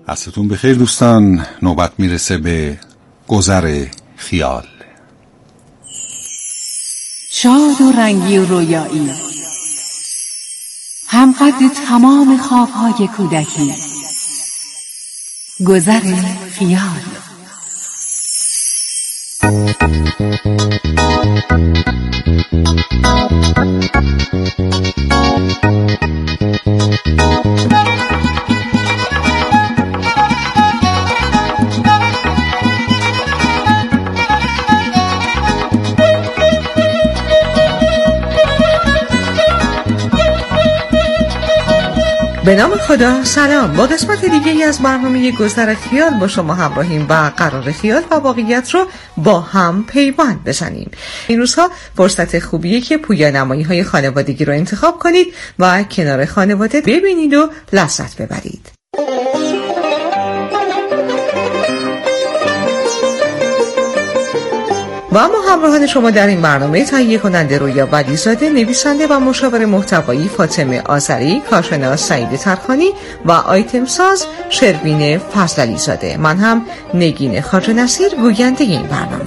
عصرتون بخیر دوستان. نوبت میرسه به گذر خیال. شاد و رنگی و رویایی، همقدر تمام خوابهای کودکی. گذر خیال. به نام خدا. سلام، با قسمت دیگه ای از برنامه گذر خیال با شما همراهیم و قرار خیال و واقعیت رو با هم پیوند بزنیم. این روزها فرصت خوبیه که پویانمایی های خانوادگی رو انتخاب کنید و کنار خانواده ببینید و لذت ببرید. و اما همراهان شما در این برنامه تهیه کننده رویا ولیزاده، نویسنده و مشاور محتوایی فاطمه آذری، کارشناس سعید ترخانی و آیتم ساز شروین فضلی زاده. من هم نگین خواجه نصیر، گوینده این برنامه.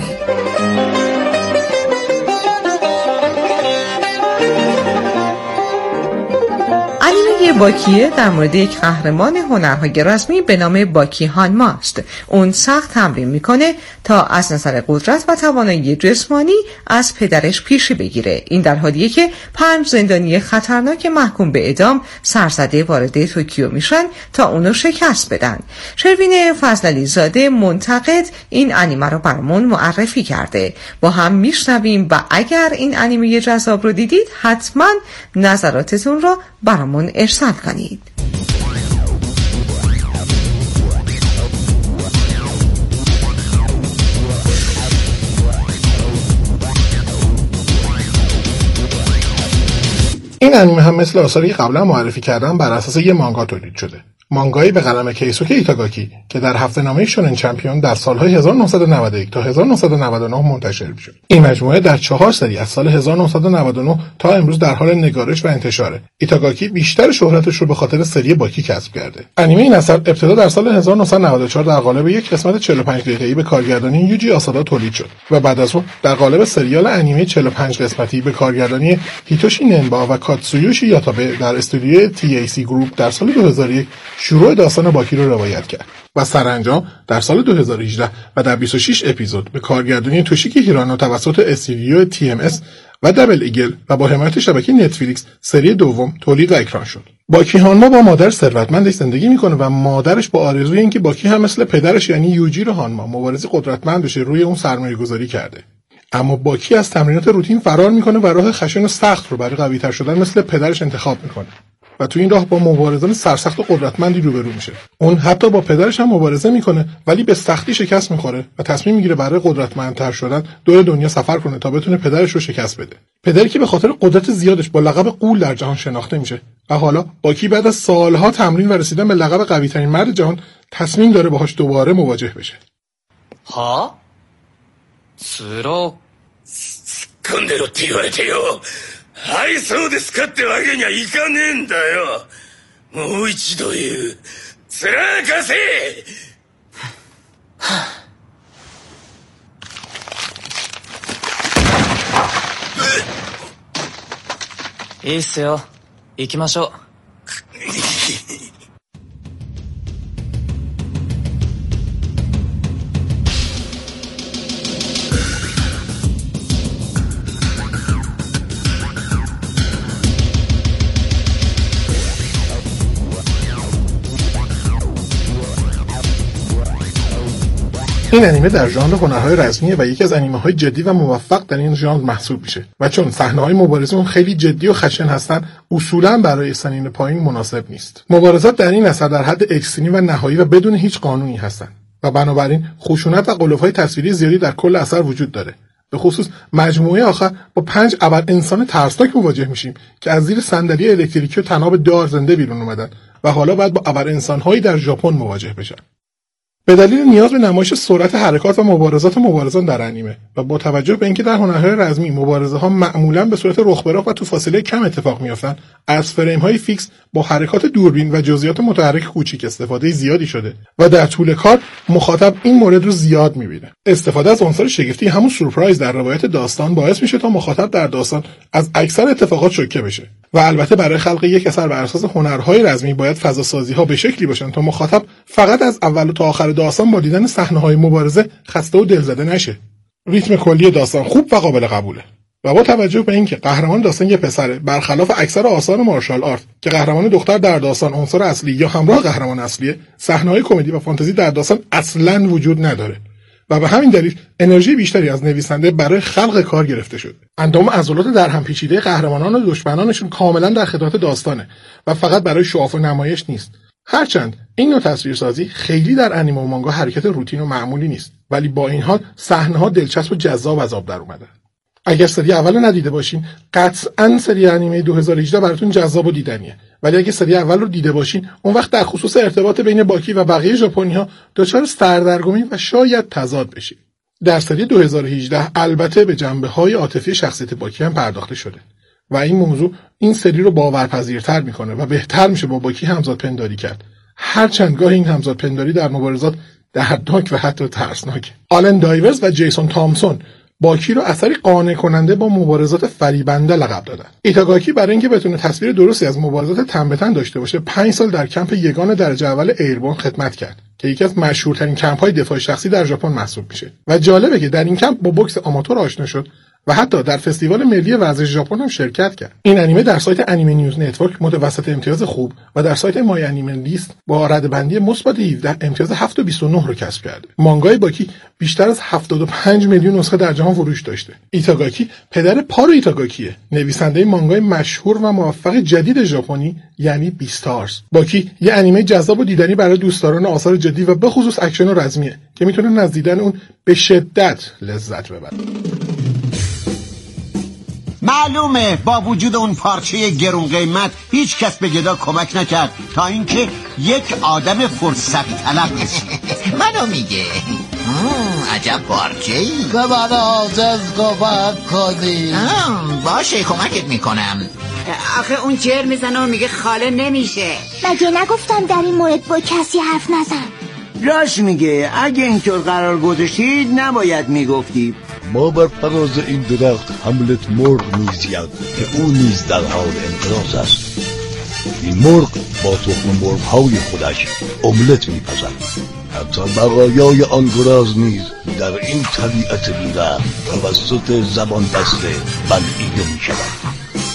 انیمه باکیه در مورد یک قهرمان هنرهای رسمی به نام باکی هانما است. اون سخت تمرین میکنه تا از نظر قدرت و توانایی جسمانی از پدرش پیشی بگیره. این در حالیه که 5 زندانی خطرناک محکوم به اعدام سرزده وارد توکیو میشن تا اونو شکست بدن. شروین فضلی زاده منتقد این انیمه رو برامون معرفی کرده. با هم میشنویم و اگر این انیمه جذاب رو دیدید حتما نظراتتون رو برامون ارسال کنید. این انیمه هم مثل آثاری قبلا معرفی کردم بر اساس یه مانگا تولید شده. مانگایی به قلم کیسوکی ایتاگاکی که در هفته‌نامه شونن چمپیون در سالهای 1991 تا 1999 منتشر می‌شد. این مجموعه در 4 سری از سال 1999 تا امروز در حال نگارش و انتشاره. ایتاگاکی بیشتر شهرتش رو به خاطر سری باکی کسب کرده. انیمه این اثر ابتدا در سال 1994 در قالب یک قسمت 45 دقیقه‌ای به کارگردانی یوجی آسادا تولید شد و بعد از اون در قالب سریال انیمه 45 قسمتی به کارگردانی هیتوشی ننبا و کاتسویوشی یاتابه در استودیوی TAC گروپ در سال 2001 شروع داستان باکی رو روایت کرد و سرانجام در سال 2018 و در 26 اپیزود به کارگردانی توشیکی هیرانو توسط استودیو TMS و دبل ایگل و با حمایت شبکه نتفلیکس سری دوم تولید و اکران شد. باکی هانما با مادر ثروتمندش زندگی میکنه و مادرش با آرزوی اینکه باکی هم مثل پدرش یعنی یوجیرو هانما مبارز قدرتمند بشه روی اون سرمایه‌گذاری کرده. اما باکی از تمرینات روتین فرار میکنه و راه خشن و سخت رو برای قوی‌تر شدن مثل پدرش انتخاب میکنه و تو این راه با مبارزان سرسخت و قدرتمندی روبرو میشه. اون حتی با پدرش هم مبارزه میکنه ولی به سختی شکست میخوره و تصمیم میگیره برای قدرتمندتر شدن دور دنیا سفر کنه تا بتونه پدرش رو شکست بده. پدری که به خاطر قدرت زیادش با لقب غول در جهان شناخته میشه و حالا باکی بعد از سالها تمرین و رسیدن به لقب قوی‌ترین مرد جهان تصمیم داره باهاش دوباره مواجه بشه. ها؟ سرو 突っ込んでろって言われてよ。はい、そうですかってわけにはいかねえんだよ。もう一度言う。つらかせいいっすよ。行きましょう。 این انیمه در ژانر هنرهای رسمیه و یکی از انیمه‌های جدی و موفق در این ژانر محسوب میشه و چون صحنه‌های مبارزه اون خیلی جدی و خشن هستن اصولاً برای سنین پایین مناسب نیست. مبارزات در این اثر در حد اکستریم و نهایی و بدون هیچ قانونی هستن و بنابراین خشونت و غلوف‌های تصویری زیادی در کل اثر وجود داره. به خصوص مجموعه آخر با 5 ابر انسان ترسناک مواجه میشیم که از زیر صندلی الکتریکی و تناب دار زنده بیرون اومدن و حالا باید با ابر انسان‌هایی در ژاپن مواجه بشن. به دلیل نیاز به نمایش سرعت حرکات و مبارزات مبارزان در انیمه و با توجه به اینکه در هنرهای رزمی مبارزه ها معمولاً به صورت رخ به رخ و تو فاصله کم اتفاق میافتند، از فریم های فیکس با حرکات دوربین و جزئیات متحرک کوچیک استفاده زیادی شده و در طول کار مخاطب این مورد رو زیاد میبینه. استفاده از عنصر شگفتی، همون سورپرایز، در روایت داستان باعث میشه تا مخاطب در داستان از اکثر اتفاقات شوکه بشه. و البته برای خلق یک اثر بر اساس هنرهای رزمی باید فضا سازی ها به شکلی باشن تا مخاطب فقط از اول تا آخر داستان با دیدن صحنه‌های مبارزه خسته و دلزده نشه. ریتم کلی داستان خوب و قابل قبوله. و با توجه به اینکه قهرمان داستان یه پسره، برخلاف اکثر آثار مارشال آرت که قهرمان دختر در داستان عنصر اصلی یا همراه قهرمان اصلیه، صحنه‌های کمدی و فانتزی در داستان اصلاً وجود نداره و به همین دلیل انرژی بیشتری از نویسنده برای خلق کار گرفته شده. اندام عضلات در هم پیچیده قهرمانان و دشمنانشون کاملا در خدمت داستانه و فقط برای شعاف و نمایش نیست. هرچند این نوع تصویرسازی خیلی در انیمه و مانگا حرکت روتین و معمولی نیست، ولی با این حال صحنه‌ها دلچسب و جذاب از آب در اومده. اگر سری اول ندیده باشین، قطعاً سری انیمه 2018 براتون جذاب و دیدنیه. ولی اگه سری اول رو دیده باشین، اون وقت در خصوص ارتباط بین باکی و بقیه ژاپنی‌ها دچار سردرگمی و شاید تضاد بشید. در سری 2018 البته به جنبه‌های عاطفی شخصیت باکی هم پرداخته شده و این موضوع این سری رو باورپذیرتر میکنه و بهتر میشه با باکی همزاد پنداری کرد. هرچند گاهی این همزاد پنداری در مبارزات دردناک و حتی ترسناکه. آلن دایورز و جیسون تامسون باکی رو اثری قانع کننده با مبارزات فریبنده لقب دادن. ایتاگاکی برای اینکه بتونه تصویر درستی از مبارزات تن به تن داشته باشه 5 سال در کمپ یگان درجه اول ایربورن خدمت کرد که یکی از مشهورترین کمپ‌های دفاع شخصی در ژاپن محسوب میشه. و جالبه که در این کمپ با بوکس آماتور آشنا شد و حتی در فستیوال ملی ورزش ژاپن هم شرکت کرد. این انیمه در سایت انیمه نیوز نتورک متوسط امتیاز خوب و در سایت مای انیمه لیست با ردبندی مثبت 17 امتیاز 7.29 رو کسب کرده. مانگای باکی بیشتر از 75 میلیون نسخه در جهان فروش داشته. ایتاگاکی پدر پارو ایتاگاکیه، نویسنده مانگای مشهور و موفق جدید ژاپنی یعنی بیستارز. باکی یه انیمه جذاب و دیدنی برای دوستداران آثار جدی و به خصوص اکشن و رزمیه که میتونن از دیدن اون به شدت لذت ببرن. معلومه با وجود اون پارچه گرون قیمت هیچ کس به گدا کمک نکرد تا اینکه یک آدم فرصت طلب منو میگه عجب پارچه‌ای به من عاجز کمک کنی. باشه کمکت میکنم. آخه اون جر میزنه و میگه خاله نمیشه. مگه نگفتم در این مورد با کسی حرف نزن؟ راست میگه، اگه اینطور قرار گذاشتید نباید میگفتی. ما بر فراز این درخت هملت مرغ میزید که او نیز در حال انقراض است. این مرغ با تخم مرغ‌های خودش املت میپزد. حتی بقایای آن گراز نیز در این طبیعت بی‌رحم توسط زبان بسته بلعیده میشود.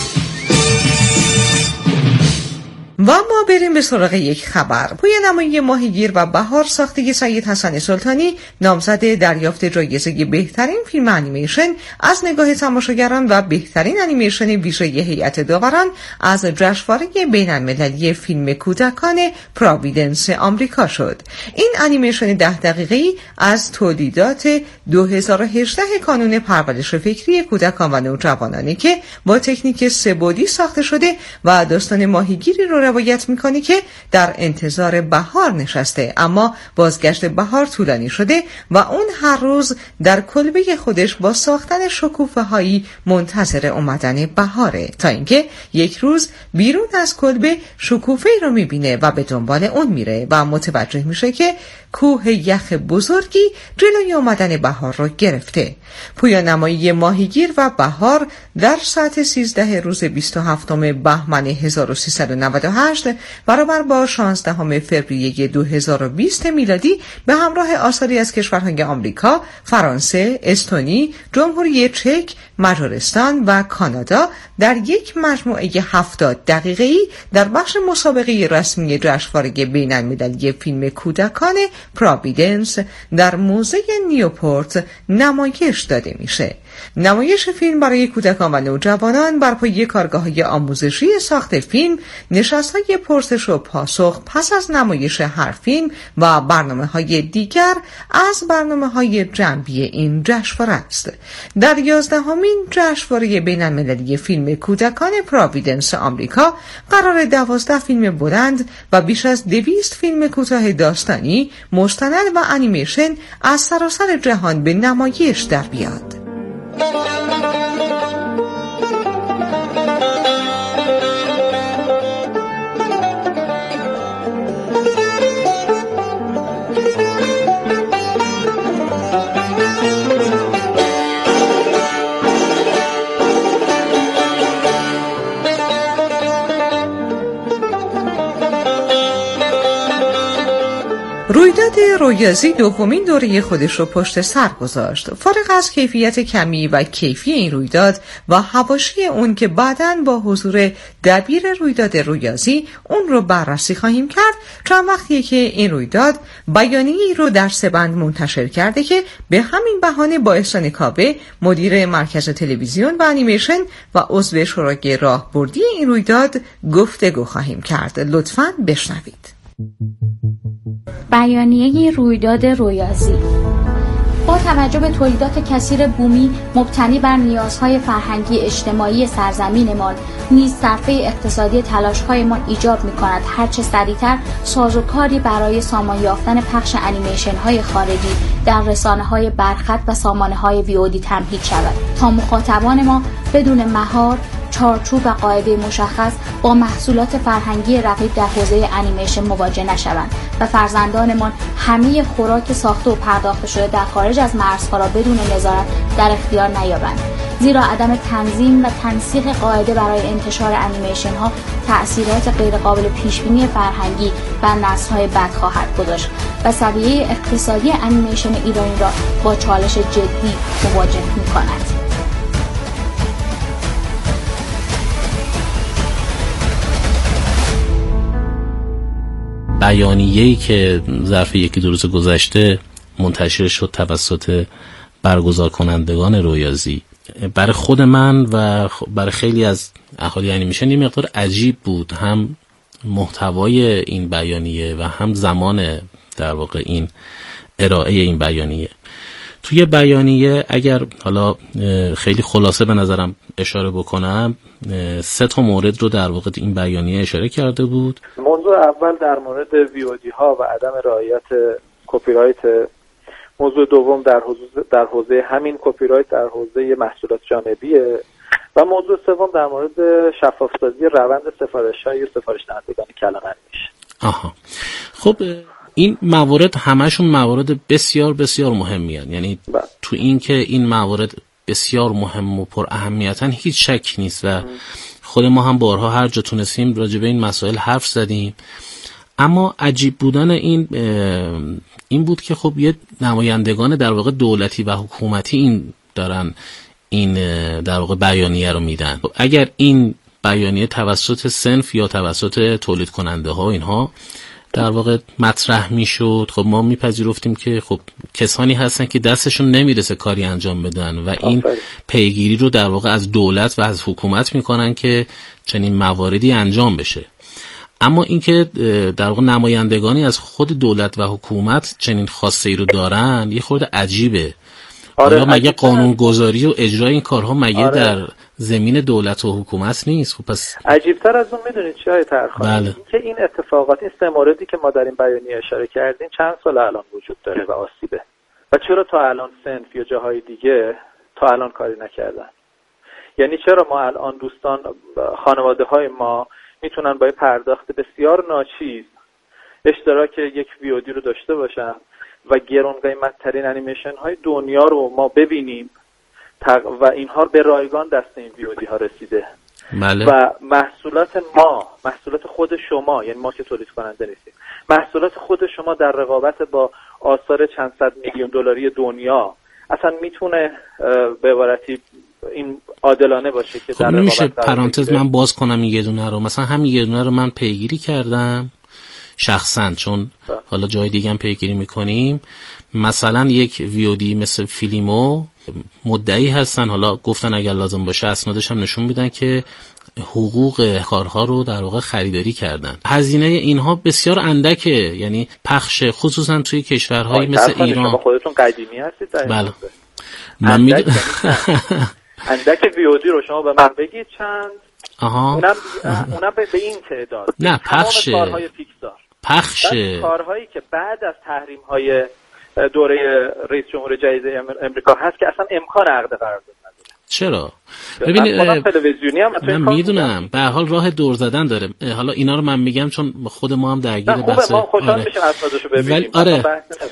و ما بریم به سراغ یک خبر. پویانمایی ماهیگیر و بهار ساخته سید حسن سلطانی نامزد دریافت جایزه بهترین فیلم انیمیشن از نگاه تماشاگران و بهترین انیمیشن ویژه هیئت داوران از جشنواره بین‌المللی فیلم کودکان پراویدنس آمریکا شد. این انیمیشن 10 دقیقه‌ای از تولیدات 2018 کانون پرورش فکری کودکان و نوجوانانی که با تکنیک سه‌بعدی ساخته شده و داستان ماهیگیری رو روایت میکنه که در انتظار بهار نشسته، اما بازگشت بهار طولانی شده و اون هر روز در کلبه خودش با ساختن شکوفه‌هایی منتظر اومدن بهاره تا اینکه یک روز بیرون از کلبه شکوفه‌ای رو میبینه و به دنبال اون میره و متوجه میشه که کوه یخ بزرگی جلوی اومدن بهار رو گرفته. پویانمایی ماهیگیر و بهار در ساعت 13 روز 27 بهمن 1398 برابر با 16 فوریه 2020 میلادی به همراه آثاری از کشورهای آمریکا، فرانسه، استونی، جمهوری چک، مجارستان و کانادا در یک مجموعه 70 دقیقه‌ای در بخش مسابقه رسمی جشنواره بین‌المللی فیلم کودکان پراویدنس در موزه نیوپورت نمایش داده میشه. نمایش فیلم برای کودکان و نوجوانان بر پایه کارگاه‌های آموزشی ساخت فیلم، نشست‌های پرسش و پاسخ پس از نمایش هر فیلم و برنامه‌های دیگر از برنامه‌های جنبی این جشنواره است. در 11مین جشنواره بین‌المللی فیلم کودکان پراویدنس آمریکا قرار 12 فیلم بلند و بیش از 200 فیلم کوتاه داستانی، مستند و انیمیشن از سراسر جهان به نمایش در بیاد. رویداد رویازی دومین دوره خودش رو پشت سر گذاشت. فارغ از کیفیت کمی و کیفی این رویداد و حواشی اون که بعداً با حضور دبیر رویداد رویازی اون رو بررسی خواهیم کرد، چند وقتیه که این رویداد بیانیه‌ای رو در 3 بند منتشر کرده که به همین بهانه با احسان کاوه، مدیر مرکز تلویزیون و انیمیشن و عضو شورای راهبردی این رویداد گفتگو خواهیم کرد. لطفاً بشنوید. بیانیه رویداد رویازی. با توجه به تولیدات کثیر بومی مبتنی بر نیازهای فرهنگی اجتماعی سرزمینمان، نیز صرفه اقتصادی تلاش‌هایمان ایجاب می‌کند هرچه سریعتر سازوکاری برای سامان یافتن پخش انیمیشن‌های خارجی در رسانه‌های برخط و سامانه‌های VOD تمهید شود تا مخاطبان ما بدون مهار، چارچوب و قاعده مشخص با محصولات فرهنگی رقیب در حوزه انیمیشن مواجه نشوند و فرزندانمان همه خوراک ساخته و پرداخته شده در خارج از مرزها را بدون نظارت در اختیار نیابند، زیرا عدم تنظیم و تنسیق قاعده برای انتشار انیمیشن ها تأثیرات غیرقابل پیشبینی فرهنگی بر نسل‌های بعد خواهد گذاشت و سویه اقتصادی انیمیشن ایرانی را با چالش جدی مواجه می‌کند. بیانیه‌ای که ظرف 1-2 روز گذشته منتشر شد توسط برگزار کنندگان رویازی، برای خود من و برای خیلی از اهالی انیمیشن یه مقدار عجیب بود، هم محتوای این بیانیه و هم زمان در واقع این ارائه این بیانیه. توی بیانیه اگر حالا خیلی خلاصه به نظرم اشاره بکنم، 3 مورد رو در واقع این بیانیه اشاره کرده بود. موضوع اول در مورد VOD ها و عدم رعایت کپی رایت، موضوع دوم در حوزه همین کپی رایت در حوزه محصولات جانبیه و موضوع سوم در مورد شفاف‌سازی روند سفارش‌های و سفارش دهندگان کلمه میشه. آها، خب این موارد همشون موارد بسیار بسیار مهمی هستند، یعنی تو این که این موارد بسیار مهم و پر اهمیتن هیچ شک نیست و خود ما هم بارها هر جا تونستیم راجع به این مسائل حرف زدیم. اما عجیب بودن این بود که خب یه نمایندگان در واقع دولتی و حکومتی این دارن این در واقع بیانیه رو میدن. اگر این بیانیه توسط صنف یا توسط تولید کننده ها اینها در واقع مطرح میشد، خب ما میپذیرفتیم که خب کسانی هستن که دستشون نمیرسه کاری انجام بدن و این پیگیری رو در واقع از دولت و از حکومت میکنن که چنین مواردی انجام بشه. اما اینکه در واقع نمایندگانی از خود دولت و حکومت چنین خواسته‌ای رو دارن یه خورده عجیبه. آیا مگه قانونگذاری و اجرای این کارها مگه در زمین دولت و حکومت نیست؟ خب پس عجیب‌تر از اون میدونید چی های ترخانی؟ بله. که این اتفاقات، این 3 موردی که ما در این بیانیه اشاره کردیم چند سال الان وجود داره و آسیبه و چرا تا الان صنف یا جاهای دیگه تا الان کاری نکردن؟ یعنی چرا ما الان دوستان خانواده های ما میتونن با پرداخت بسیار ناچیز اشتراک یک VOD رو داشته باشن و گران قیمت ترین انیمیشن های دنیا رو ما ببینیم و اینها به رایگان دست این VOD ها رسیده. بله. و محصولات خود شما، یعنی ما که تولید کننده نیستیم، محصولات خود شما در رقابت با آثار چند صد میلیون دلاری دنیا اصلا میتونه به عبارتی این عادلانه باشه که خب در میشه رقابت پرانتز من باز کنم این یه دونه رو، مثلا همین یه دونه رو من پیگیری کردم شخصا، چون حالا جای دیگه هم پیگیری میکنیم. مثلا یک ویودی مثل فیلیمو مدعی هستن، حالا گفتن اگر لازم باشه اسنادش هم نشون میدن که حقوق کارها رو در واقع خریداری کردن. هزینه اینها بسیار اندکه، یعنی پخش خصوصا توی کشورهایی مثل ایران. شما خودتون قدیمی هستید در بله. من اندک ویودی رو شما به من بگید چند. اونم به این تعداد. نه پخش کارهای پیکسار، پخش کارهایی که بعد از تحریم‌های دوره رئیس جمهور جدید امریکا هست که اصلا امکان عقد قرارداد نداره. چرا؟ ببین تلویزیونی هم من میدونم به هر حال راه دور زدن داره. حالا اینا رو من میگم چون خود ما هم درگیر بحث. ما خوشحال میشیم اسنادشو ببینیم. آره.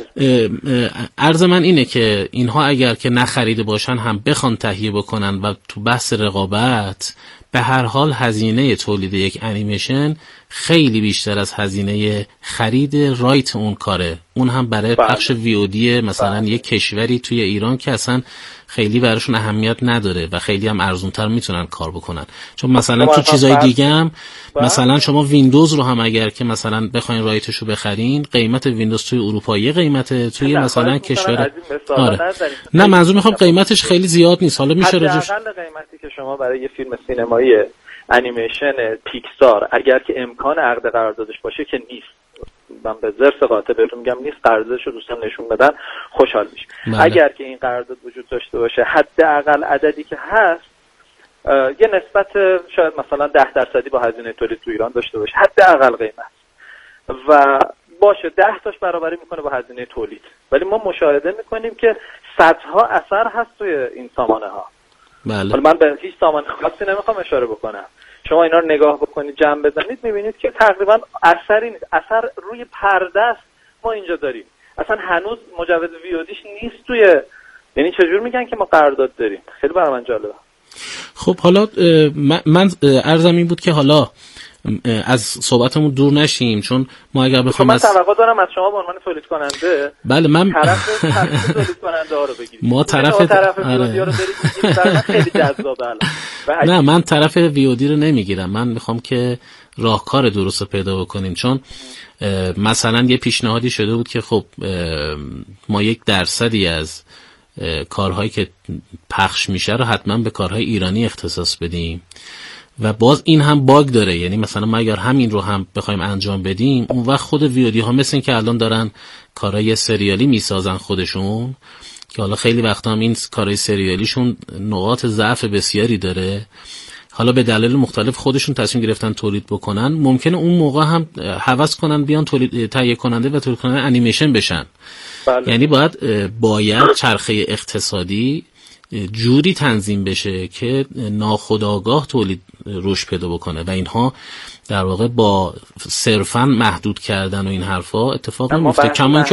عرض من اینه که اینها اگر که نخریده باشن هم بخوان تهیه بکنن و تو بحث رقابت، به هر حال هزینه تولید یک انیمیشن خیلی بیشتر از هزینه خرید رایت اون کاره. اون هم برای پخش ویودی مثلا یک کشوری توی ایران که اصلا خیلی براشون اهمیت نداره و خیلی هم ارزونتر میتونن کار بکنن. چون مثلا تو چیزای دیگه هم مثلا شما ویندوز رو هم اگر که مثلا بخواین رایتشو بخرین، قیمت ویندوز توی اروپا یه قیمت، توی مثلا کشور نه منظور میخوام قیمتش خیلی زیاد نیست. حالا میشه راجعش قیمتی که شما برای یه فیلم سینمایی انیمیشن پیکسار اگر که امکان عقد قراردادش باشه که نیست، من به ضرس قاطع بهتون میگم نیست، قراردادش رو دوستان نشون بدن خوشحال میشم. اگر که این قرارداد وجود داشته باشه، حداقل عددی که هست یه نسبت شاید مثلا 10% با هزینه تولید تو ایران داشته باشه، حداقل قیمت، و باشه 10 تاش برابری میکنه با هزینه تولید. ولی ما مشاهده میکنیم که صدها اثر هست توی این سامانه ها. بله. من به هیچ سامانه خاصی نمیخوام اشاره بکنم. شما اینا رو نگاه بکنید، جمع بزنید، میبینید که تقریبا اثری نیست. اثر روی پرده است ما اینجا داریم. اصلا هنوز مجوز ویودیش نیست توی، یعنی چجور میگن که ما قرارداد داریم؟ خیلی برای من جالبه. خب حالا من عرضم این بود که حالا از صحبتمون دور نشیم، چون ما اگر بخوام من توقع دارم از شما به عنوان تولید کننده بله من طرف تولید کننده ها رو بگیرید. ما طرف ویودی رو برید خیلی جذابه. نه من طرف ویودی رو نمیگیرم، من میخوام که راهکار درست پیدا بکنیم. چون مثلا یه پیشنهادی شده بود که خب ما 1% از کارهایی که پخش میشه رو حتما به کارهای ایرانی اختصاص بدیم و باز این هم باگ داره. یعنی مثلا ما اگر همین رو هم بخوایم انجام بدیم، اون وقت خود ویودی ها مثل این که الان دارن کارهای سریالی میسازن خودشون، که حالا خیلی وقتا هم این کارهای سریالیشون نقاط ضعف بسیاری داره، حالا به دلایل مختلف خودشون تصمیم گرفتن تولید بکنن، ممکنه اون موقع هم هوس کنن بیان تهیه کننده و تولید کننده انیمیشن بشن. یعنی باید چرخه اقتصادی جوری تنظیم بشه که ناخودآگاه تولید رشد پیدا بکنه و اینها در واقع با صرفاً محدود کردن و این حرفا اتفاق نمیفته.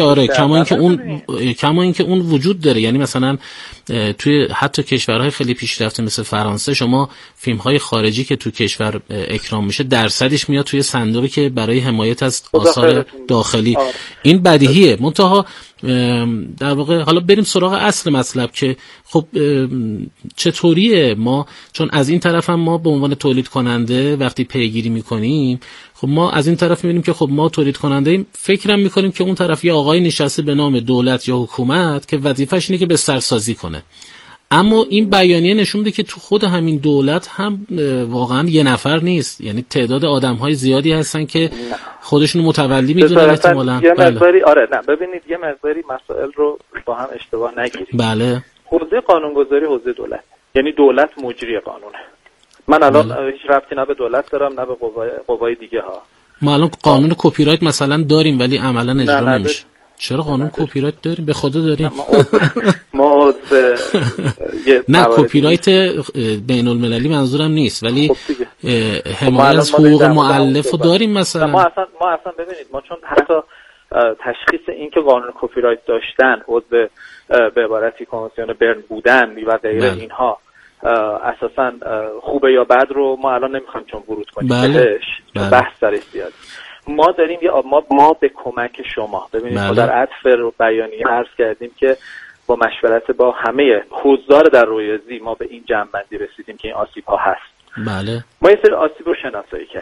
کما اینکه اون وجود داره. یعنی مثلا توی حتی کشورهای خیلی پیشرفته مثل فرانسه، شما فیلم‌های خارجی که تو کشور اکرام میشه درصدش میاد توی صندوقی که برای حمایت از آثار داخلی. این بدیهیه. منتها در واقع حالا بریم سراغ اصل مطلب که خب چطوریه ما، چون از این طرف هم ما به عنوان تولید کننده وقتی پیگیری میکنیم، خب ما از این طرف میبینیم که خب ما تولید کننده ایم، فکرم میکنیم که اون طرف یه آقای نشسته به نام دولت یا حکومت که وظیفش اینه که بسترسازی کنه. اما این بیانیه نشون میده که تو خود همین دولت هم واقعا یه نفر نیست، یعنی تعداد آدم‌های زیادی هستن که خودشون متولی میدونن احتمالاً. یه مقداری آره، نه ببینید یه مقداری مسائل رو با هم اشتباه نگیرید. بله. حوزه قانونگذاری حوزه دولت، یعنی دولت مجری قانونه. من الان هیچ ربطی نه به دولت دارم نه به قوای دیگه ها. ما الان قانون کپی رایت مثلا داریم ولی عملا اجرا نمیشه. چرا قانون کپی رایت داریم؟ به خدا داریم. ما نه کپی رایت بین المللی منظورم نیست، ولی حمایت از حقوق مؤلف رو داریم مثلا. ما اصلا ببینید، ما چون حتی تشخیص این که قانون کپی رایت داشتن عضو به عبارتی کنوانسیون برن بودن و غیره اینها اساسا خوبه یا بد رو ما الان نمیخوایم چون ورود کنیم بهش، بحث درش زیاد. ما داریم ما به کمک شما ببینید ما در عطف رو بیانیه عرض کردیم که با مشورت با همه حضار در رویزی ما به این جنبندی رسیدیم که این آسیب ها هست. بله. ما یه سری آسیب رو شناسایی کردیم.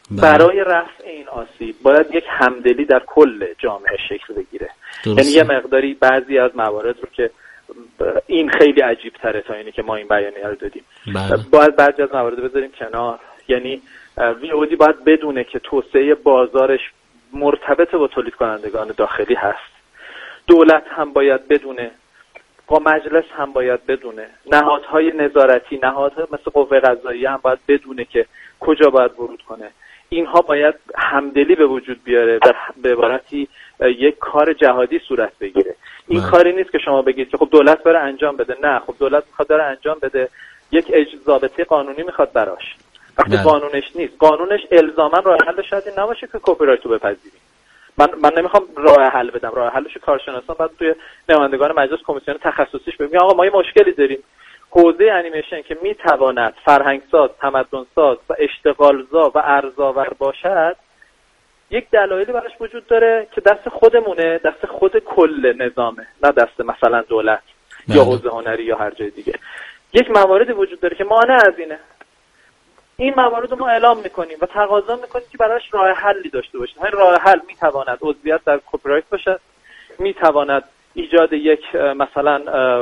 برای رفع این آسیب باید یک همدلی در کل جامعه شکل بگیره. یعنی یه مقداری بعضی از موارد رو که این خیلی عجیب تره تا اینی که ما این بیانیه رو دادیم، باید بعضی از موارد بذاریم کنار. یعنی VOD باید بدونه که توسعه بازارش مرتبط با تولید کنندگان داخلی هست. دولت هم باید بدونه، با مجلس هم باید بدونه، نهادهای نظارتی، نهادهای مثل قوه قضاییه هم باید بدونه که کجا باید ورود کنه. اینها باید همدلی به وجود بیاره و به عبارتی یک کار جهادی صورت بگیره. این کاری نیست که شما بگید که خب دولت بره انجام بده. نه، خب دولت میخواد داره انجام بده، یک ضابطه قانونی میخواد براش. وقتی قانونش نیست، قانونش الزاما راه حل شاید این نباشه که کپی رایت رو بپذیریم. من نمیخوام راه حل بدم، راه حلش کارشناسان بعد توی نمایندگان مجلس کمیسیون تخصصیش بگن آقا ما یه مشکلی داریم، حوزه انیمیشن که میتواند فرهنگساز، تمدنساز و اشتغالزا و ارزآور باشد، یک دلایلی براش وجود داره که دست خودمونه، دست خود کل نظامه، نه دست مثلا دولت یا حوزه هنری یا هر جای دیگه. یک مواردی وجود داره که مانع از اینه. این موارد رو ما اعلام میکنیم و تقاضا میکنیم که براش راه حلی داشته باشیم. همین راه حل میتواند عضویت در کپی رایت باشد، میتواند ایجاد یک مثلا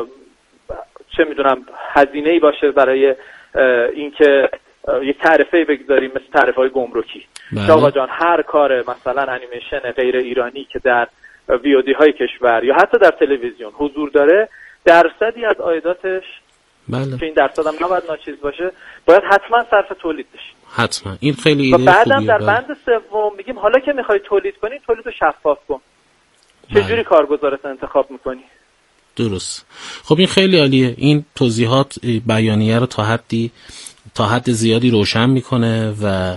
چه میدونم هزینه‌ای باشه برای اینکه یک تعرفه بگذاریم مثل تعرفه‌های گمرکی. آقا جان هر کار مثلا انیمیشن غیر ایرانی که در VOD های کشور یا حتی در تلویزیون حضور داره، درصدی از عایداتش که این درصد هم نباید ناچیز باشه، باید حتما صرف تولید بشه. حتما این خیلی ایده خوبیه. و بعدم در بند سوم میگیم حالا که میخوای تولید کنی، تولید رو شفاف کن. چجوری کارگزارت انتخاب میکنی؟ درست. خب این خیلی عالیه. این توضیحات بیانیه رو تا حد زیادی روشن میکنه و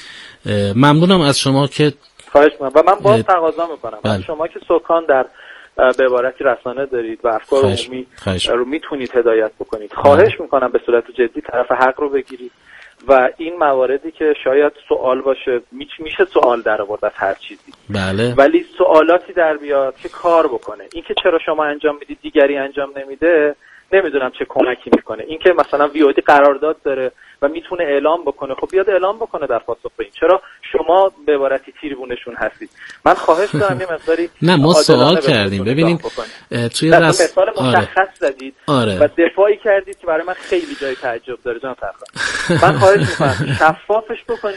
ممنونم از شما که خواهش میکنم. و من باز تقاضا میکنم شما که سکان در به عبارتی رسانه دارید و افکار عمومی رو میتونید هدایت بکنید، خواهش میکنم به صورت جدی طرف حق رو بگیرید و این مواردی که شاید سوال باشه، میشه سوال در آورد از هر چیزی، ولی سوالاتی در بیاد که کار بکنه. این که چرا شما انجام میدید دیگری انجام نمیده، نمیدونم چه کمکی میکنه. این که مثلا VOD قرارداد داره و میتونه اعلام بکنه، خب بیاد اعلام بکنه در پاسخ به این. چرا شما به عبارتی تیربونشون هستید؟ من خواهش دارم یه مقداری نه ما سوال کردیم. ببینیم توی مثال مشخص زدید و دفاعی کردید که برای من خیلی جای تعجب داره جان فرخ. من خواهش میکنم شفافش بکنید.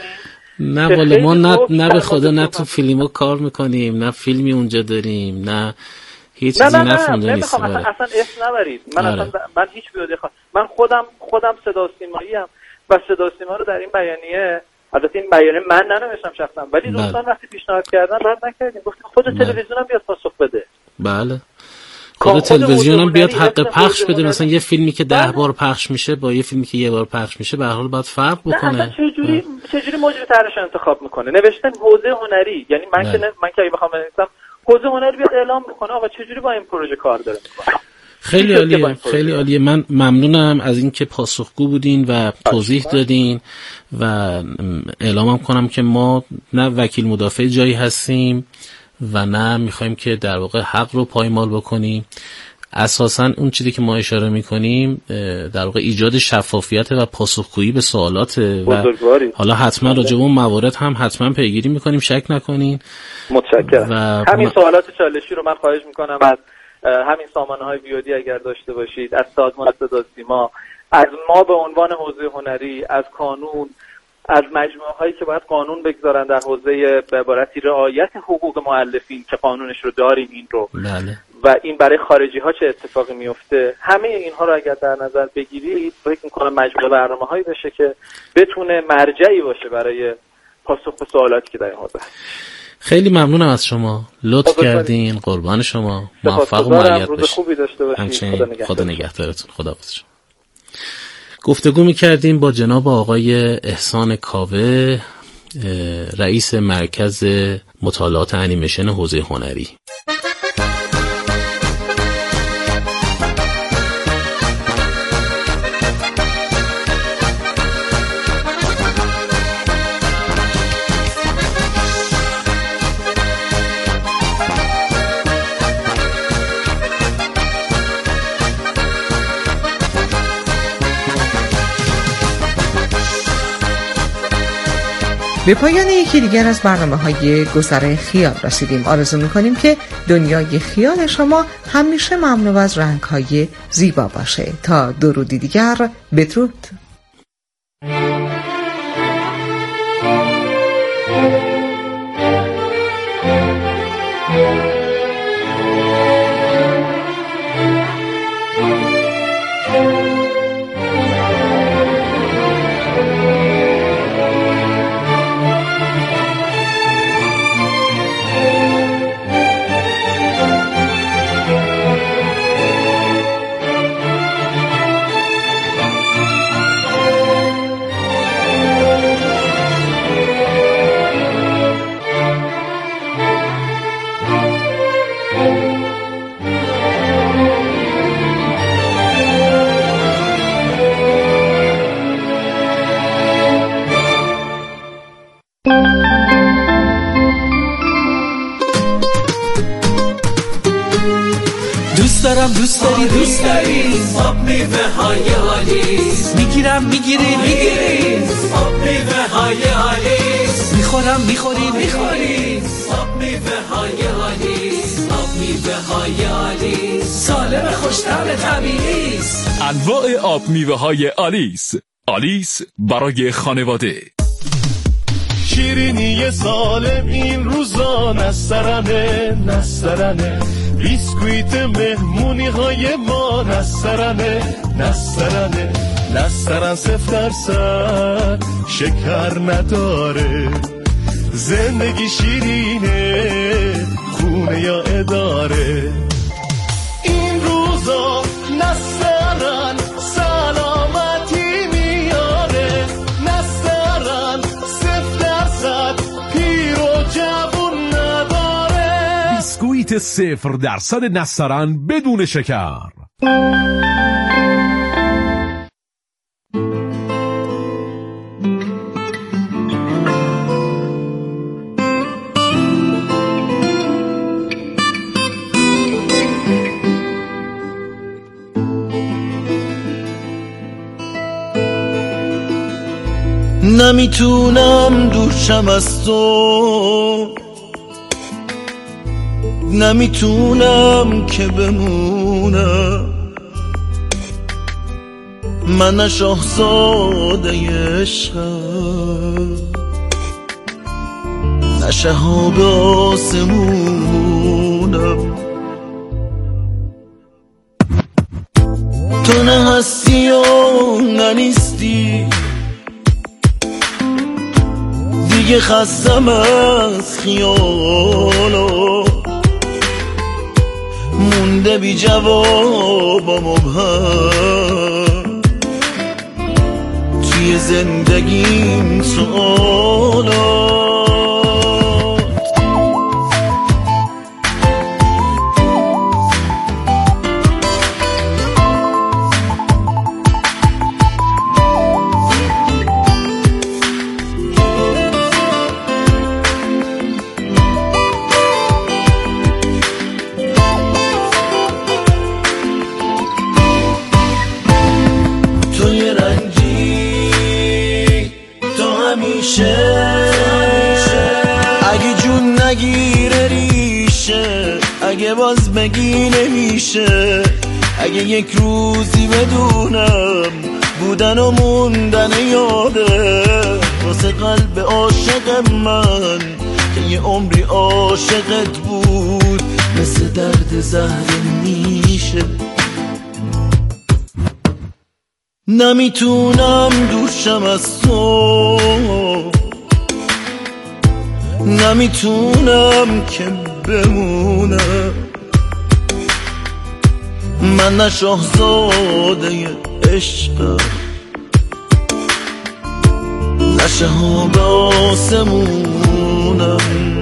نه والا ما نه به خدا نه تو فیلمو کار میکنیم، نه فیلمی اونجا داریم، نه هیچ چیزی نفهمیدم نیست. اصلا اسم نبرید. من هیچ بیاده من خودم صدا سیمایی ام و صدا سیما رو در این بیانیه، البته این بیانیه من ننوشتم شخصا، ولی دوستان وقتی پیشنهاد کردن رد نکردیم، گفتیم خود تلویزیون هم بیاد پاسخ بده. بله خود تلویزیون هم بیاد حق پخش بده. مثلا یه فیلمی که 10 بار پخش میشه با یه فیلمی که 1 بار پخش میشه به هر حال باید فرق بکنه. چجوری مجری طرحش انتخاب میکنه؟ نوشتن حوزه هنری، یعنی من که اگه بخوام بنویسم حوزه هنری بیاد اعلام بکنه آقا چجوری با این پروژه کار داره میکنه. خیلی عالیه، خیلی عالیه. من ممنونم از اینکه پاسخگو بودین و توضیح دادین و اعلامم کنم که ما نه وکیل مدافع جایی هستیم و نه میخوایم که در واقع حق رو پایمال بکنیم. اساساً اون چیزی که ما اشاره میکنیم در واقع ایجاد شفافیت و پاسخگویی به سوالات و حالا حتما راجع به اون موارد هم حتما پیگیری میکنیم، شک نکنین. متشکرم. همین سوالات چالشی رو من خواهش میکنم از همین سامانه‌های VOD اگر داشته باشید، از سازمان صدا سیما، از ما به عنوان حوزه هنری، از قانون، از مجموعه‌هایی که باید قانون بگذارن در حوزه به عبارتی رعایت حقوق مؤلفین که قانونش رو داریم این رو و این برای خارجی‌ها چه اتفاقی میفته، همه اینها رو اگر در نظر بگیرید فکر می‌کنم مجموعه برنامه‌هایی بشه که بتونه مرجعی باشه برای پاسخ به سوالاتی که در این حوزه. خیلی ممنونم از شما، لطف کردین. قربان شما، موفق و مؤید باشید. خدا نگهدارتون. خداحافظ. گفتگو می‌کردیم با جناب آقای احسان کاوه، رئیس مرکز مطالعات انیمیشن حوزه هنری. به پایان یکی دیگر از برنامه‌های گذر خیال رسیدیم. آرزو می‌کنیم که دنیای خیال شما همیشه مملو از رنگ‌های زیبا باشه. تا درودی دیگر، بدرود. دوست داری آب میوه های آلیس میگیری آب میوه های آلیس میخوری آب میوه های آلیس آب میوه های آلیس سالم خوش‌طعم طبیعی است. انواع آب میوه های آلیس برای خانواده. شیرینی سالم این روزا نسترنه بیسکویت مهمونی های ما نسترن 0% شکر نداره، زندگی شیرینه خونه یا اداره. این روزا نسترن سلامتی میاره، نسترن 0% پیر و جوون نداره. بیسکویت 0% نسترن بدون شکر. نمیتونم دورشم از تو، نمیتونم که بمونم، من شاهزاده عشقم، نه شهاب آسمونم. تو نه هستی و نه نیستی، دیگه خستم از خیالا، مونده بی جواب و مبهم توی زندگیم سوالات. اگه جون نگیره ریشه، اگه باز بگی نمیشه، اگه یک روزی بدونم بودن و موندن یاده، واسه قلب عاشق من که یه عمری عاشقت بود، مثل درد زهر میشه. نمیتونم دورشم از تو، نمیتونم که بمونم، من نه شاهزاده عشقم، نه شهاب آسمونم.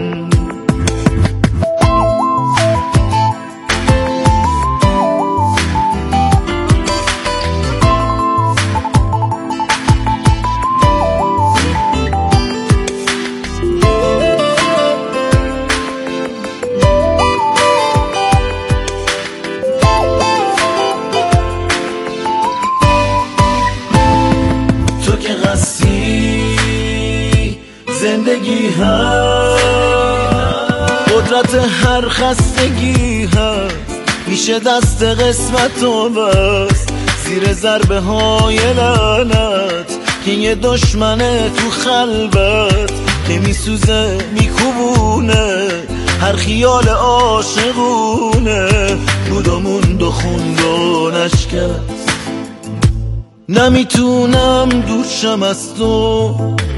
واسه هر خستگی هست میشه دست قسمت و بس زیر ضربه های لعنت که یه دشمنه تو خلوت که میسوزه میکوبونه هر خیال عاشقونه بودمون دو خوندانش کرد نمیتونم دور شم از تو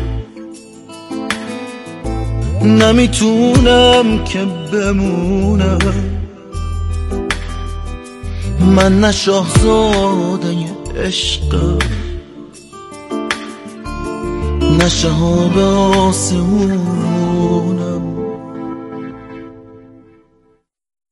نمیتونم که بمونم من نه شاهزاده عشقم نه شهاب آسمون